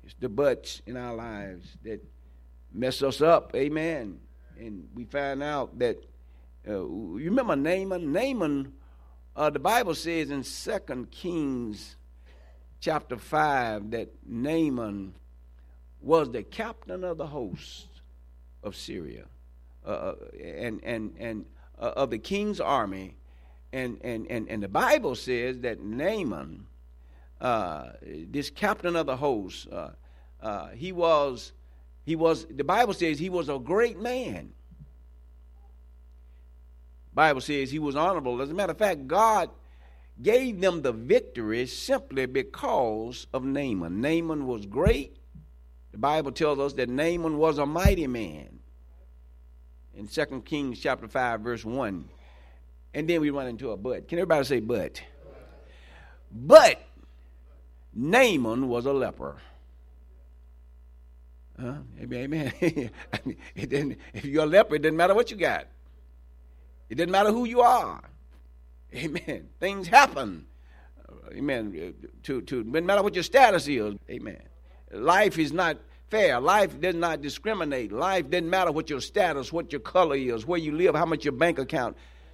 It's the buts in our lives that mess us up. Amen. And we find out that, you remember Naaman? Naaman, the Bible says in 2 Kings chapter 5 that Naaman was the captain of the host of Syria, and of the king's army, and the Bible says that Naaman, this captain of the host, he was. The Bible says he was a great man. Bible says he was honorable. As a matter of fact, God gave them the victory simply because of Naaman. Naaman was great. The Bible tells us that Naaman was a mighty man in 2 Kings chapter 5, verse 1. And then we run into a but. Can everybody say but? But Naaman was a leper. Amen. If you're a leper, it doesn't matter what you got. It doesn't matter who you are. Amen. Things happen. Amen. Doesn't matter what your status is. Amen. Life is not fair. Life does not discriminate. Life doesn't matter what your status, what your color is, where you live, how much your bank account.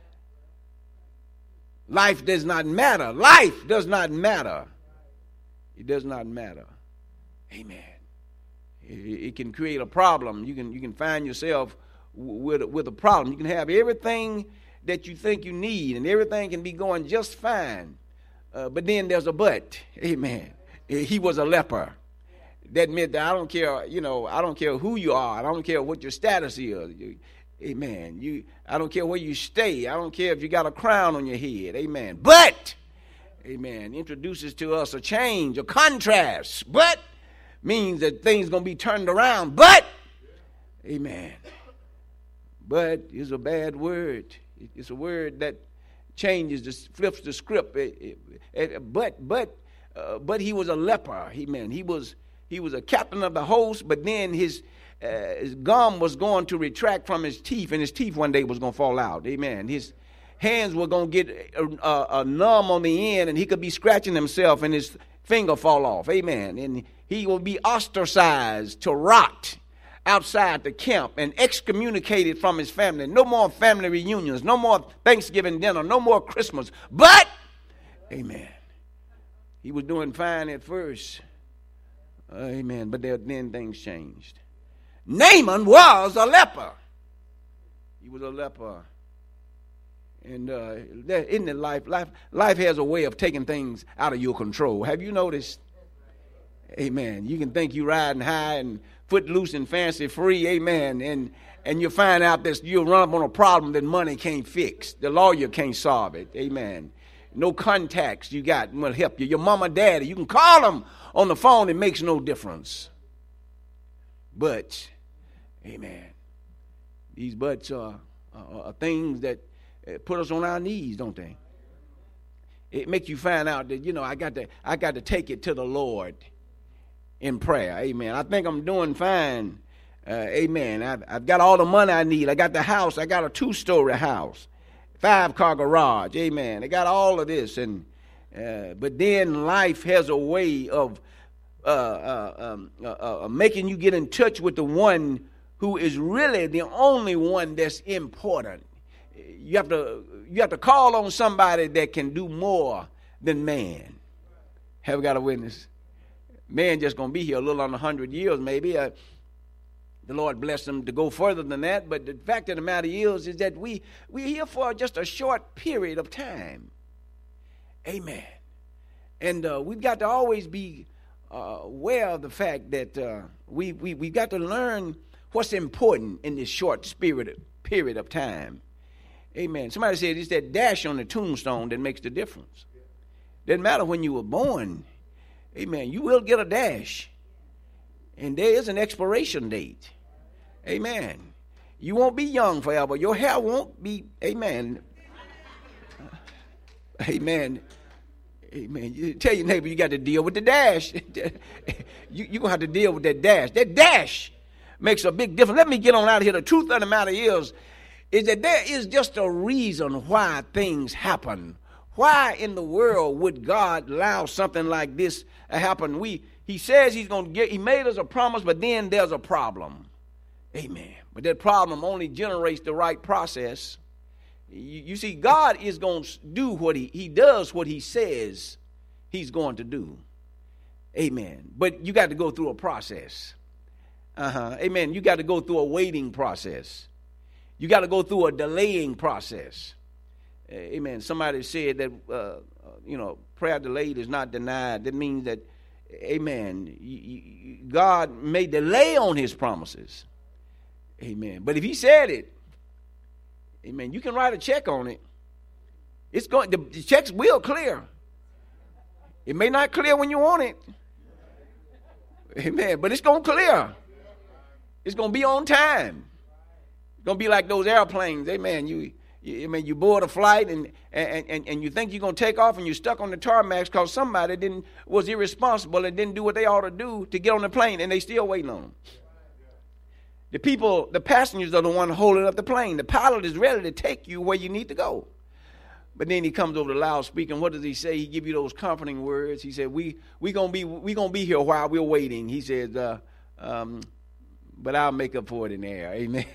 Life does not matter. Life does not matter. It does not matter. Amen. It can create a problem. You can find yourself with a problem. You can have everything that you think you need, and everything can be going just fine. But then there's a but. Amen. He was a leper. That meant that I don't care, I don't care who you are. I don't care what your status is. Amen. I don't care where you stay. I don't care if you got a crown on your head. Amen. But, amen, introduces to us a change, a contrast. But means that things going to be turned around. But, amen. But is a bad word. It's a word that changes, flips the script. But he was a leper. Amen. He was a captain of the host, but then his gum was going to retract from his teeth, and his teeth one day was going to fall out. Amen. His hands were going to get numb on the end, and he could be scratching himself, and his finger fall off. Amen. And he will be ostracized to rot outside the camp and excommunicated from his family. No more family reunions, no more Thanksgiving dinner, no more Christmas. But, amen, he was doing fine at first. Amen. But then things changed. Naaman was a leper. He was a leper. And isn't it life? Life has a way of taking things out of your control. Have you noticed? Amen. You can think you're riding high and footloose and fancy free. Amen. And you find out that you'll run up on a problem that money can't fix. The lawyer can't solve it. Amen. No contacts you got will help you. Your mama, daddy, you can call them on the phone. It makes no difference. But, amen, these buts are things that put us on our knees, don't they? It makes you find out that, I got to take it to the Lord in prayer. Amen. I think I'm doing fine. Amen. I've got all the money I need. I got the house. I got a 2-story house. 5-car garage. Amen. I got all of this. But then life has a way of making you get in touch with the one who is really the only one that's important. You have to call on somebody that can do more than man. Have we got a witness? Man just going to be here a little under 100 years maybe. The Lord bless them to go further than that. But the fact of the matter is that we're here for just a short period of time. Amen. And we've got to always be aware of the fact that we've got to learn what's important in this short period of time. Amen. Somebody said it's that dash on the tombstone that makes the difference. Doesn't matter when you were born. Amen. You will get a dash. And there is an expiration date. Amen. You won't be young forever. Your hair won't be, amen. Amen. Amen. You tell your neighbor you got to deal with the dash. You're going to have to deal with that dash. That dash makes a big difference. Let me get on out of here. The truth of the matter is that there is just a reason why things happen Why in the world would God allow something like this to happen? He says he made us a promise, but then there's a problem. Amen. But that problem only generates the right process. You see, God is going to do what he does what he says he's going to do. Amen. But you got to go through a process. Amen. You got to go through a waiting process. You got to go through a delaying process. Amen. Somebody said that, prayer delayed is not denied. That means that, amen, God may delay on his promises. Amen. But if he said it, amen, you can write a check on it. The checks will clear. It may not clear when you want it. Amen. But it's going to clear. It's going to be on time. It's going to be like those airplanes. Amen. You board a flight and you think you're going to take off and you're stuck on the tarmac because somebody was irresponsible and didn't do what they ought to do to get on the plane, and they still waiting on them. The passengers are the one holding up the plane. The pilot is ready to take you where you need to go. But then he comes over the loudspeaker, and what does he say? He give you those comforting words. He said, we gonna be here while we're waiting. He says, but I'll make up for it in the air. Amen.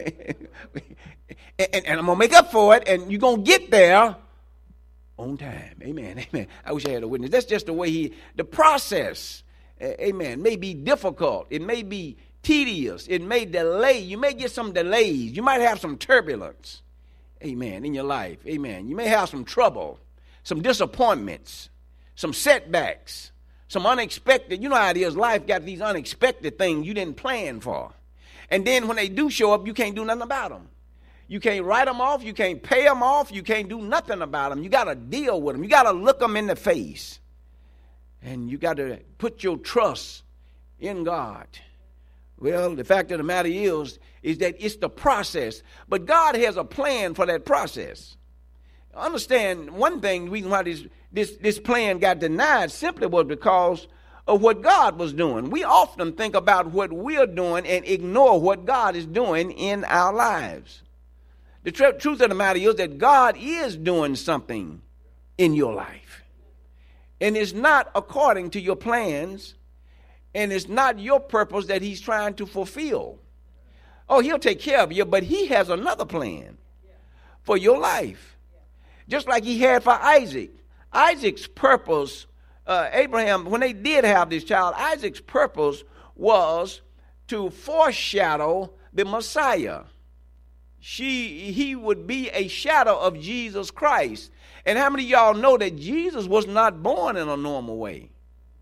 and I'm gonna make up for it, and you're gonna get there on time. Amen. Amen. I wish I had a witness. That's just the way the process, amen, may be difficult. It may be tedious. It may delay. You may get some delays. You might have some turbulence. Amen. In your life. Amen. You may have some trouble, some disappointments, some setbacks, some unexpected. You know how it is. Life got these unexpected things you didn't plan for. And then when they do show up, you can't do nothing about them. You can't write them off. You can't pay them off. You can't do nothing about them. You got to deal with them. You got to look them in the face. And you got to put your trust in God. Well, the fact of the matter is that it's the process. But God has a plan for that process. Understand one thing, the reason why this plan got denied simply was because of what God was doing. We often think about what we're doing and ignore what God is doing in our lives. The truth of the matter is that God is doing something in your life. And it's not according to your plans. And it's not your purpose that he's trying to fulfill. Oh, he'll take care of you, but he has another plan for your life. Just like he had for Isaac. Isaac's purpose, Abraham, when they did have this child, Isaac's purpose was to foreshadow the Messiah. He would be a shadow of Jesus Christ. And how many of y'all know that Jesus was not born in a normal way?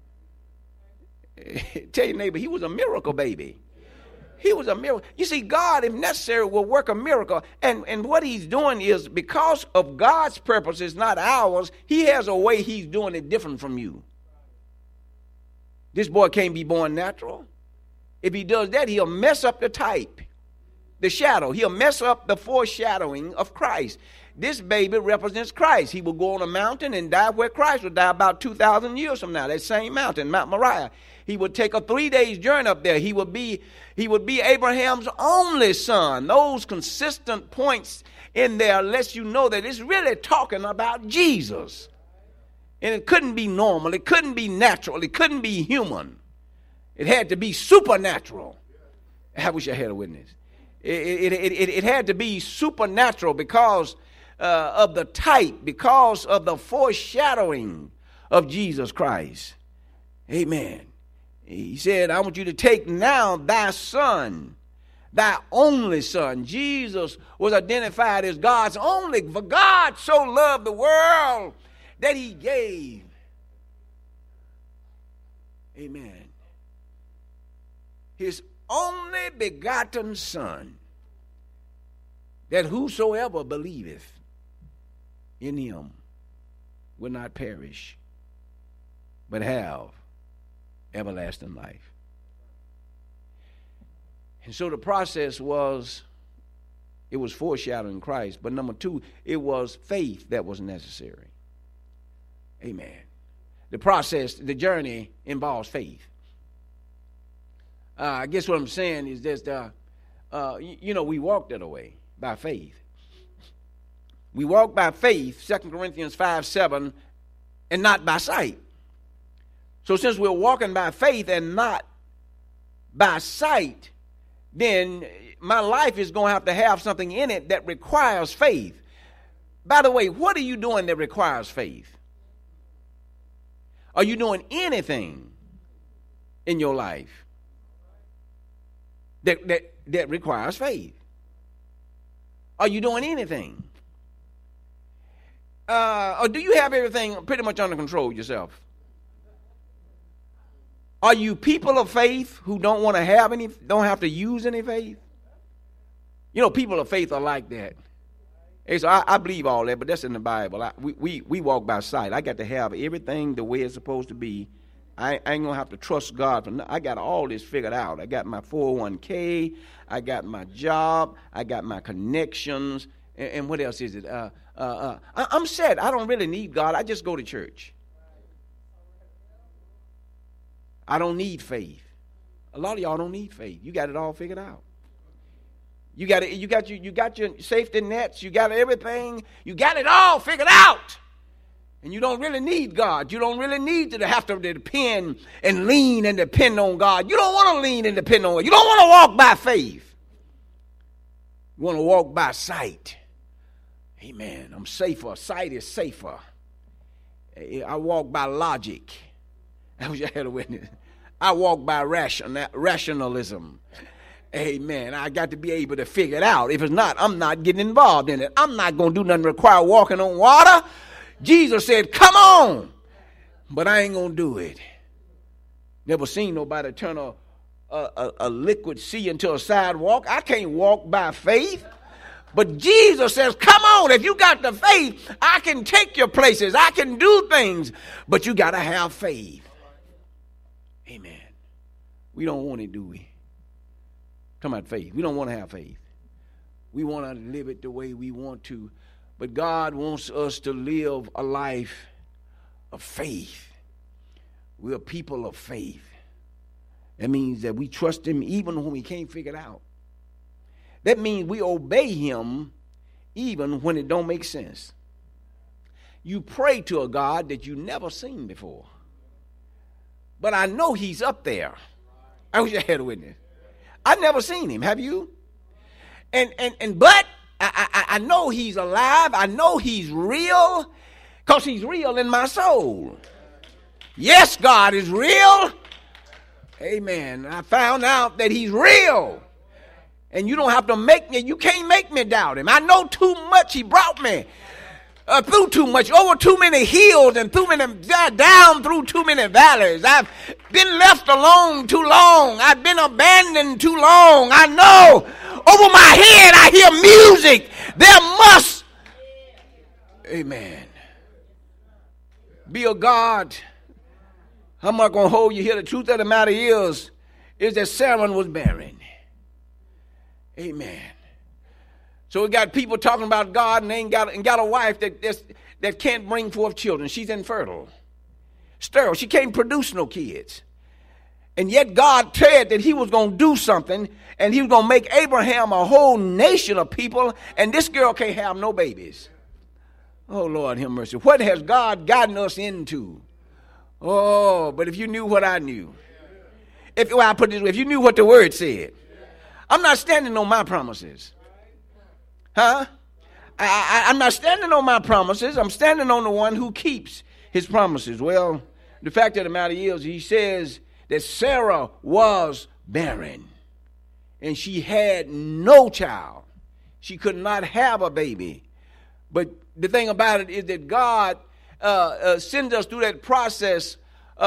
Tell your neighbor, he was a miracle baby. He was a miracle. You see, God, if necessary, will work a miracle. And what he's doing is, because of God's purposes, not ours, he has a way he's doing it different from you. This boy can't be born natural. If he does that, he'll mess up the type, the shadow. He'll mess up the foreshadowing of Christ. This baby represents Christ. He will go on a mountain and die where Christ will die about 2,000 years from now. That same mountain, Mount Moriah. He would take a 3-day journey up there. He would be Abraham's only son. Those consistent points in there lets you know that it's really talking about Jesus. And it couldn't be normal. It couldn't be natural. It couldn't be human. It had to be supernatural. I wish I had a witness. It had to be supernatural because of the type, because of the foreshadowing of Jesus Christ. Amen. He said, I want you to take now thy son, thy only son. Jesus was identified as God's only. For God so loved the world that he gave. Amen. His only begotten son, that whosoever believeth in him will not perish, but have everlasting life. And so the process was, it was foreshadowing Christ. But number two, it was faith that was necessary. Amen. The process, the journey involves faith. I guess what I'm saying is this, we walk that way by faith. We walk by faith, 2 Corinthians 5:7, and not by sight. So since we're walking by faith and not by sight, then my life is going to have something in it that requires faith. By the way, what are you doing that requires faith? Are you doing anything in your life that requires faith? Are you doing anything? Or do you have everything pretty much under control yourself? Are you people of faith who don't want to have any, don't have to use any faith? You know, people of faith are like that. Hey, so I believe all that, but that's in the Bible. We walk by sight. I got to have everything the way it's supposed to be. I ain't going to have to trust God. I got all this figured out. I got my 401k. I got my job. I got my connections. And what else is it? I'm set. I don't really need God. I just go to church. I don't need faith. A lot of y'all don't need faith. You got it all figured out. You got your safety nets. You got everything. You got it all figured out. And you don't really need God. You don't really need to have to depend and lean and depend on God. You don't want to lean and depend on God. You don't want to walk by faith. You want to walk by sight. Amen. I'm safer. Sight is safer. I walk by logic. I wish I had a witness. I walk by rationalism. Amen. I got to be able to figure it out. If it's not, I'm not getting involved in it. I'm not going to do nothing require walking on water. Jesus said, come on. But I ain't going to do it. Never seen nobody turn a liquid sea into a sidewalk. I can't walk by faith. But Jesus says, come on. If you got the faith, I can take you places. I can do things. But you got to have faith. Amen. We don't want it, do we? Talking about faith. We don't want to have faith. We want to live it the way we want to. But God wants us to live a life of faith. We're people of faith. That means that we trust him even when we can't figure it out. That means we obey him even when it don't make sense. You pray to a God that you never seen before. But I know he's up there. I wish I had a witness. I've never seen him. Have you? But I know he's alive. I know he's real because he's real in my soul. Yes, God is real. Amen. I found out that he's real. And you don't have to you can't make me doubt him. I know too much. He brought me through too much, over too many hills and down through too many valleys. I've been left alone too long. I've been abandoned too long. I know over my head I hear music. There must, amen, be a God. I'm not going to hold you here. The truth of the matter is that Sarah was barren. Amen. So we got people talking about God and they ain't got a wife that can't bring forth children. She's infertile, sterile. She can't produce no kids. And yet God said that he was going to do something and he was going to make Abraham a whole nation of people, and this girl can't have no babies. Oh, Lord, have mercy. What has God gotten us into? Oh, but if you knew what I knew. If you knew what the word said. I'm not standing on my promises. Huh? I'm not standing on my promises. I'm standing on the one who keeps his promises. Well, the fact of the matter is, he says that Sarah was barren. And she had no child. She could not have a baby. But the thing about it is that God sends us through that process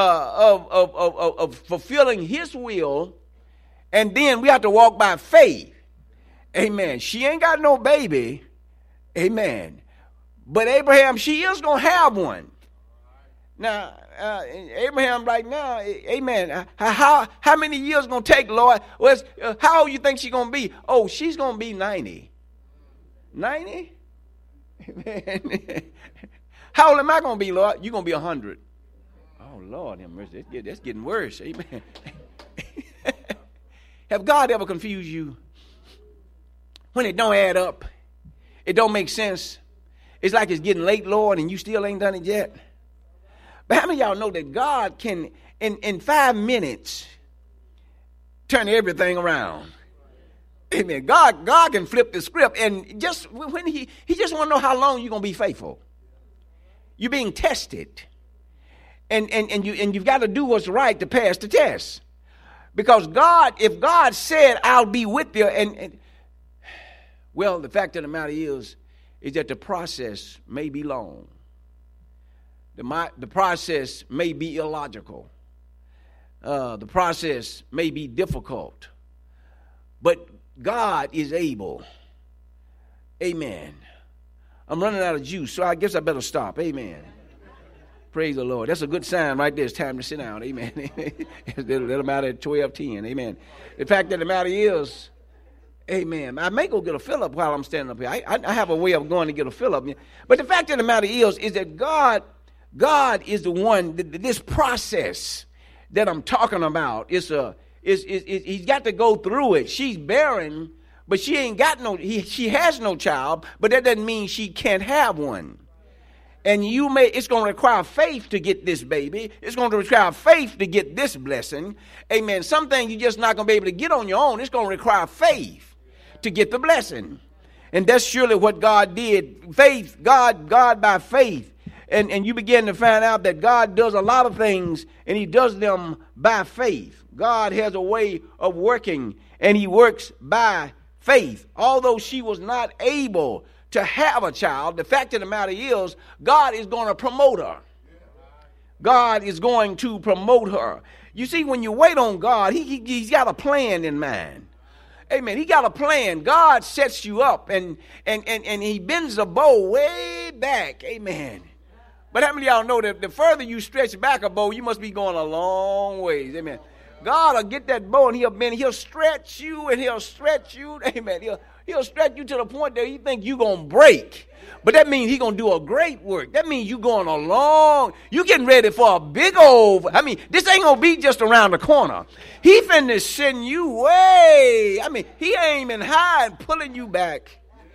of fulfilling his will. And then we have to walk by faith. Amen. She ain't got no baby. Amen. But Abraham, she is going to have one. Now, Abraham right now, amen. How many years going to take, Lord? Well, how old you think she's going to be? Oh, she's going to be 90. 90? Amen. How old am I going to be, Lord? You're going to be 100. Oh, Lord, have mercy. That's getting worse. Amen. Have God ever confused you? When it don't add up, it don't make sense. It's like it's getting late, Lord, and you still ain't done it yet. But how many of y'all know that God can, in 5 minutes, turn everything around? Amen. God can flip the script, and just when he just want to know how long you're gonna be faithful. You're being tested, and you've got to do what's right to pass the test. Because if God said, "I'll be with you," and well, the fact of the matter is that the process may be long. The process may be illogical. The process may be difficult, but God is able. Amen. I'm running out of juice, so I guess I better stop. Amen. Praise the Lord. That's a good sign right there. It's time to sit down. Amen. Let them out at 12:10. Amen. The fact of the matter is, amen, I may go get a fill up while I'm standing up here. I have a way of going to get a fill up. But the fact of the matter is that God is the one, this process that I'm talking about, he's got to go through it. She's barren, but she ain't got she has no child, but that doesn't mean she can't have one. And it's going to require faith to get this baby. It's going to require faith to get this blessing. Amen. Some things you're just not going to be able to get on your own. It's going to require faith to get the blessing. And that's surely what God did. Faith, God by faith. And you begin to find out that God does a lot of things, and he does them by faith. God has a way of working, and he works by faith. Although she was not able to have a child, the fact of the matter is God is going to promote her. God is going to promote her. You see, when you wait on God, he's got a plan in mind. Amen. He got a plan. God sets you up, and he bends the bow way back. Amen. But how many of y'all know that the further you stretch back a bow, you must be going a long ways. Amen. God will get that bow, and he'll stretch you, and he'll stretch you. Amen. He'll stretch you to the point that you think you're going to break. But that means he's going to do a great work. That means you're going along. You're getting ready for a big old, this ain't going to be just around the corner. He finna send you way. He aiming high and pulling you back.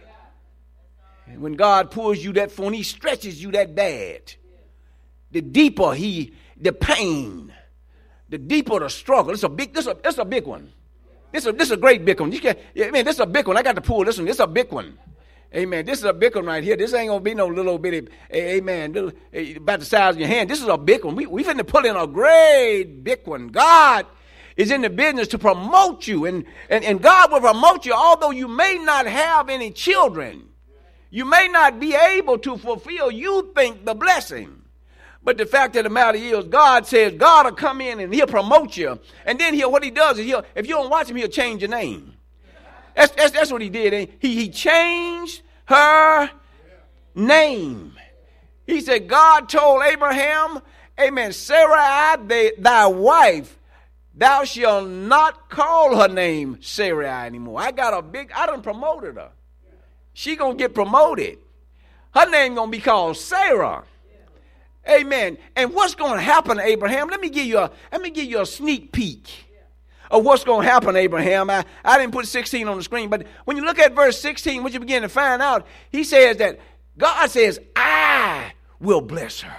And when God pulls you that far, when he stretches you that bad, the deeper the pain, the deeper the struggle. It's a big one. This is a great big one. This is a big one. I got to pull this one. This is a big one. Amen. This is a big one right here. This ain't going to be no little bitty, amen, about the size of your hand. This is a big one. We finna pull in a great big one. God is in the business to promote you, and God will promote you, although you may not have any children. You may not be able to fulfill, you think, the blessing. But the fact of the matter is, God says God will come in and he'll promote you. And then what he does is if you don't watch him, he'll change your name. That's what he did. He changed her name. He said, God told Abraham, amen, Sarai, thy wife, thou shalt not call her name Sarai anymore. I done promoted her. She gonna get promoted. Her name gonna be called Sarah. Amen. And what's gonna happen, Abraham? Let me give you a sneak peek of what's gonna happen, Abraham. I didn't put 16 on the screen, but when you look at verse 16, what you begin to find out, he says that God says, I will bless her.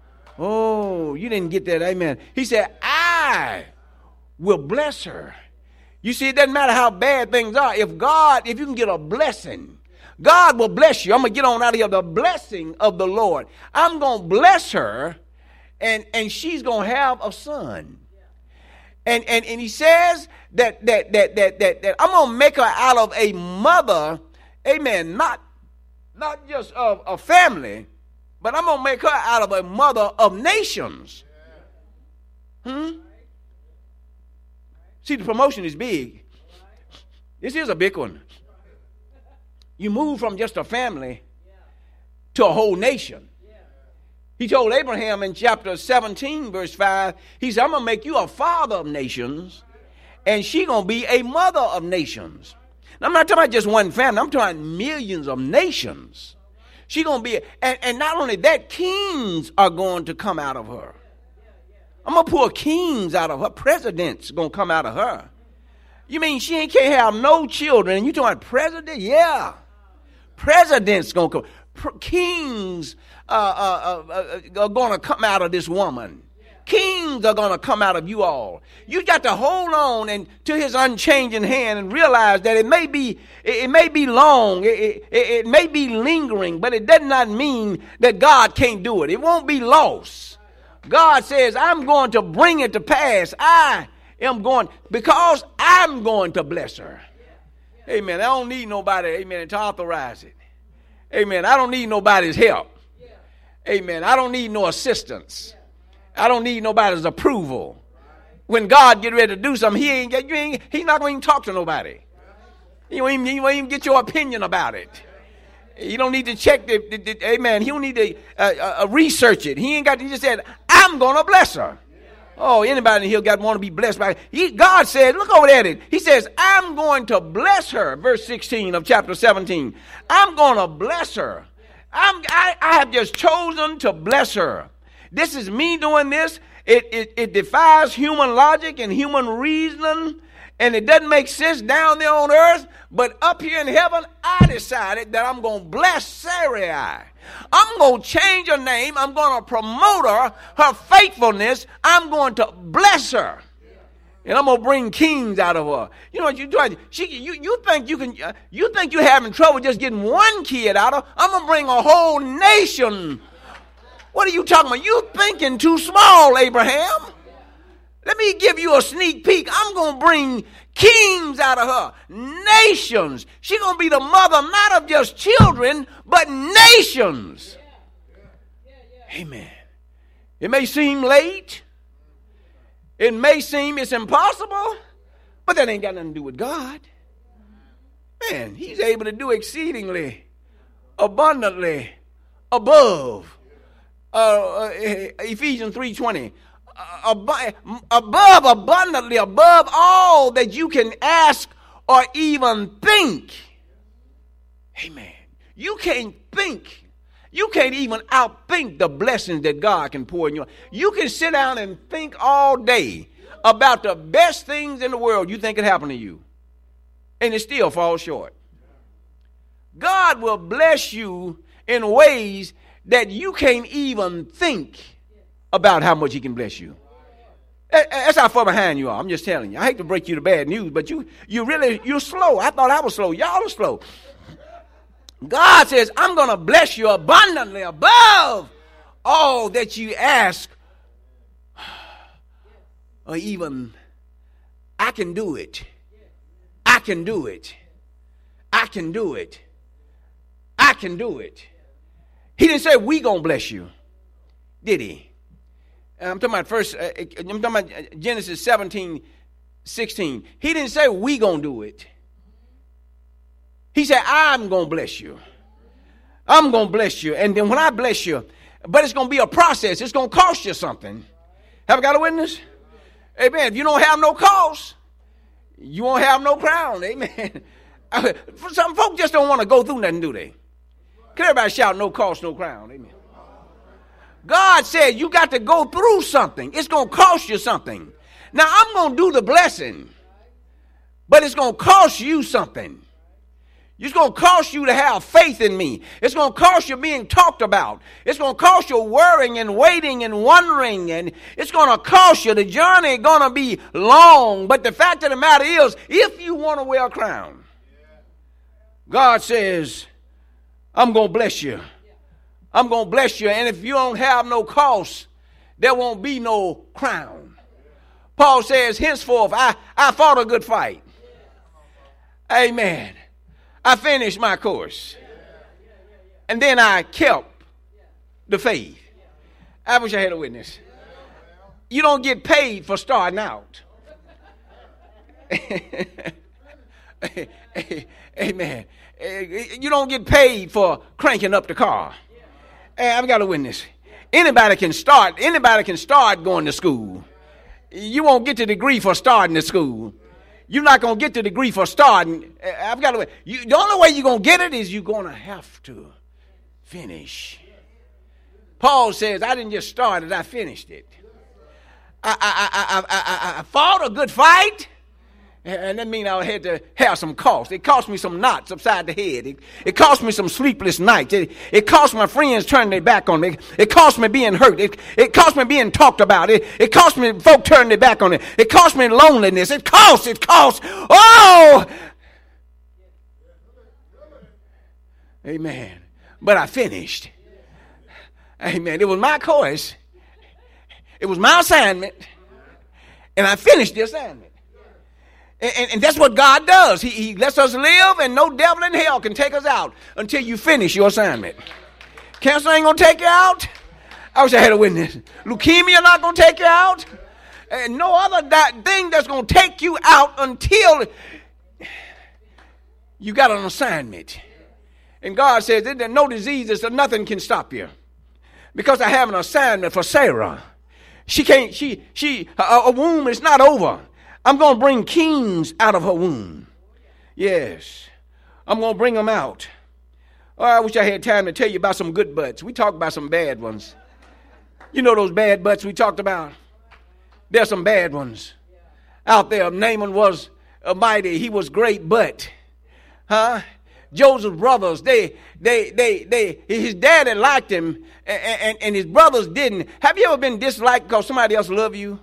Oh, you didn't get that, amen. He said, I will bless her. You see, it doesn't matter how bad things are. If you can get a blessing, God will bless you. I'm going to get on out of here. The blessing of the Lord. I'm going to bless her, and she's going to have a son. And he says that I'm going to make her out of a mother, amen, not just of a family, but I'm going to make her out of a mother of nations. See, the promotion is big. This is a big one. You move from just a family to a whole nation. He told Abraham in chapter 17, verse 5, he said, I'm going to make you a father of nations, and she's going to be a mother of nations. Now, I'm not talking about just one family. I'm talking about millions of nations. She's going to be, and not only that, kings are going to come out of her. I'm going to pull kings out of her. Presidents going to come out of her. You mean she can't have no children, and you talking about president? Yeah. Presidents going to come. kings are going to come out of this woman. Kings are going to come out of you all. You got to hold on to his unchanging hand and realize that it may be long, it may be lingering, but it does not mean that God can't do it. It won't be lost. God says, I'm going to bring it to pass. Because I'm going to bless her. Amen. I don't need nobody, amen, to authorize it. Amen. I don't need nobody's help. Amen. I don't need no assistance. I don't need nobody's approval. When God get ready to do something, he's not going to even talk to nobody. He won't even get your opinion about it. You don't need to check amen. He don't need to research it. He just said, I'm going to bless her. Oh, anybody in here want to be blessed by it. God said, look over at it. He says, I'm going to bless her. Verse 16 of chapter 17. I'm going to bless her. I have just chosen to bless her. This is me doing this. It defies human logic and human reasoning, and it doesn't make sense down there on earth. But up here in heaven, I decided that I'm going to bless Sarai. I'm going to change her name. I'm going to promote her faithfulness. I'm going to bless her. And I'm going to bring kings out of her. You know what you do? You think you're having trouble just getting one kid out of her? I'm going to bring a whole nation. What are you talking about? You thinking too small, Abraham. Let me give you a sneak peek. I'm going to bring kings out of her. Nations. She's going to be the mother not of just children, but nations. Amen. It may seem late. It may seem it's impossible, but that ain't got nothing to do with God. Man, he's able to do exceedingly, abundantly, above. Ephesians 3:20. Above, abundantly, above all that you can ask or even think. Amen. You can't think. You can't even outthink the blessings that God can pour in you. You can sit down and think all day about the best things in the world you think could happen to you, and it still falls short. God will bless you in ways that you can't even think about how much he can bless you. That's how far behind you are. I'm just telling you. I hate to break you the bad news, but you're slow. I thought I was slow. Y'all are slow. God says, I'm going to bless you abundantly above all that you ask or even I can do it. I can do it. I can do it. I can do it. He didn't say we going to bless you. Did he? I'm talking about Genesis 17:16. He didn't say we gonna do it. He said, I'm gonna bless you. I'm gonna bless you. And then when I bless you, but it's gonna be a process. It's gonna cost you something. Have I got a witness? Amen. If you don't have no cost, you won't have no crown. Amen. Some folks just don't want to go through nothing, do they? Can everybody shout no cost, no crown? Amen. God said you got to go through something. It's going to cost you something. Now, I'm going to do the blessing, but it's going to cost you something. It's going to cost you to have faith in me. It's going to cost you being talked about. It's going to cost you worrying and waiting and wondering. And it's going to cost you. The journey going to be long. But the fact of the matter is, if you want to wear a crown, God says, I'm going to bless you. I'm going to bless you, and if you don't have no cost, there won't be no crown. Paul says, henceforth, I fought a good fight. Amen. I finished my course. And then I kept the faith. I wish I had a witness. You don't get paid for starting out. Amen. You don't get paid for cranking up the car. I've got a witness. Anybody can start going to school. You won't get the degree for starting the school. You're not going to get the degree for starting. I've got a witness. The only way you're going to get it is you're going to have to finish. Paul says, I didn't just start it, I finished it. I fought a good fight. And that means I had to have some cost. It cost me some knots upside the head. It cost me some sleepless nights. It cost my friends turning their back on me. It cost me being hurt. It cost me being talked about. It cost me folk turning their back on it. It cost me loneliness. It cost. Oh! Amen. But I finished. Amen. It was my choice. It was my assignment. And I finished the assignment. And that's what God does. He lets us live, and no devil in hell can take us out until you finish your assignment. Cancer ain't going to take you out. I wish I had a witness. Leukemia not going to take you out. And no other thing that's going to take you out until you got an assignment. And God says that no diseases or nothing can stop you. Because I have an assignment for Sarah. Her womb is not over. I'm going to bring kings out of her womb. Yes. I'm going to bring them out. Oh, I wish I had time to tell you about some good butts. We talked about some bad ones. You know those bad butts we talked about? There's some bad ones out there. Naaman was mighty. He was great, but, Joseph's brothers, his daddy liked him, and his brothers didn't. Have you ever been disliked because somebody else loved you?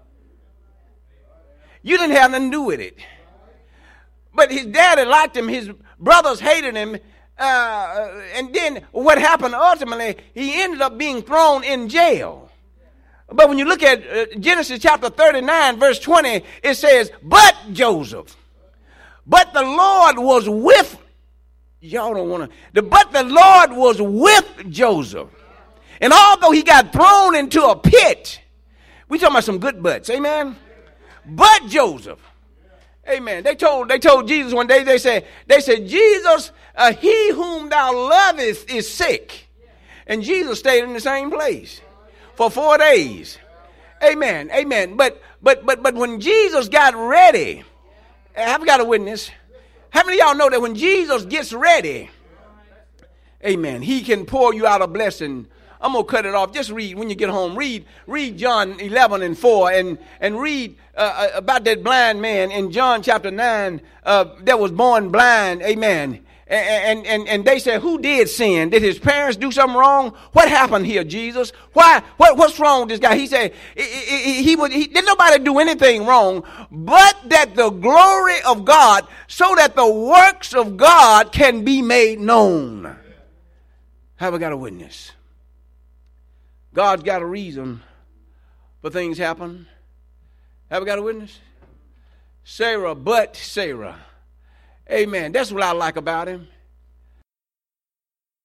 You didn't have nothing to do with it. But his daddy liked him. His brothers hated him. And then what happened ultimately, he ended up being thrown in jail. But when you look at Genesis chapter 39, verse 20, it says, but Joseph, but the Lord was with, y'all don't want to, but the Lord was with Joseph. And although he got thrown into a pit, we talking about some good butts, amen? But Joseph, amen. They told Jesus one day, they said, Jesus, he whom thou lovest is sick. And Jesus stayed in the same place for 4 days. Amen. Amen. But when Jesus got ready, I've got a witness. How many of y'all know that when Jesus gets ready, amen, he can pour you out a blessing? I'm going to cut it off. Just read when you get home. Read John 11 and 4 and read about that blind man in John chapter 9 that was born blind. Amen. And they said, who did sin? Did his parents do something wrong? What happened here, Jesus? Why? What's wrong with this guy? He said he didn't nobody do anything wrong, but that the glory of God, so that the works of God can be made known. Have I got a witness? God's got a reason for things happen. Have I got a witness? Sarah. Amen. That's what I like about him.